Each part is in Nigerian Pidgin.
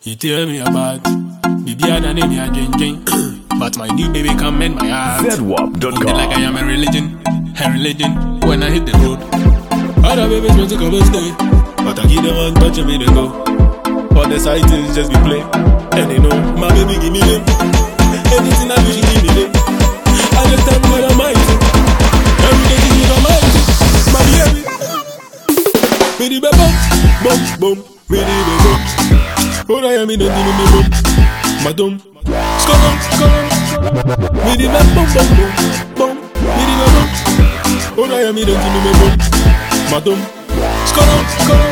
You tell me about baby, I don't need me a drink. But my new baby come in my heart. ZWAP.com. Like I am a religion when I hit the road. Other babies want to come and stay, but I give them one touch and me they go. All the side things just be play, and they know my baby give me them. Anything I do she give me them. I just thank God Almighty. Every day she give Almighty. My baby, me the baby, boom boom, me the baby. Oh I am in the boom, madam, skolom, me the baby, boom boom boom, me the baby. Oh I am in the boom, madam, skolom.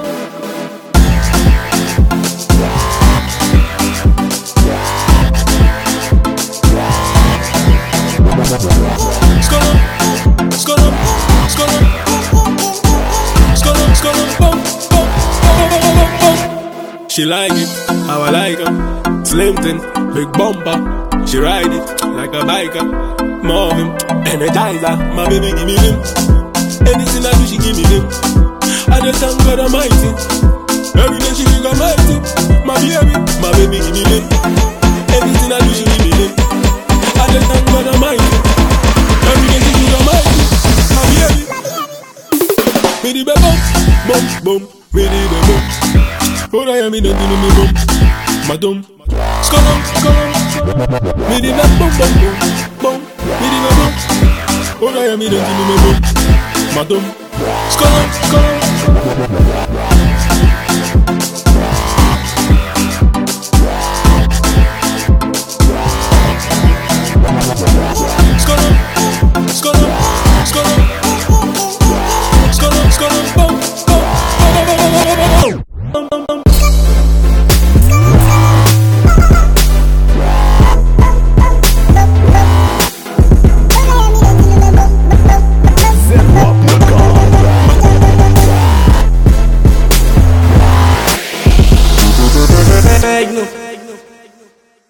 She like it, how I like her. Slim thing, big bumper. She ride it like a biker. Marvin, energizer. My baby give me them. Anything I do she give me them. I just thank God Almighty. Every day she give Almighty. My baby give me them. Anything I do she give me them. I just thank God Almighty. Every day she give Almighty. My baby, me the baby, boom boom, me the baby. Oh I am in the boom, madam, skolom, me the boom boom, me the boom. Oh I am in the boom, madam, skolom. No.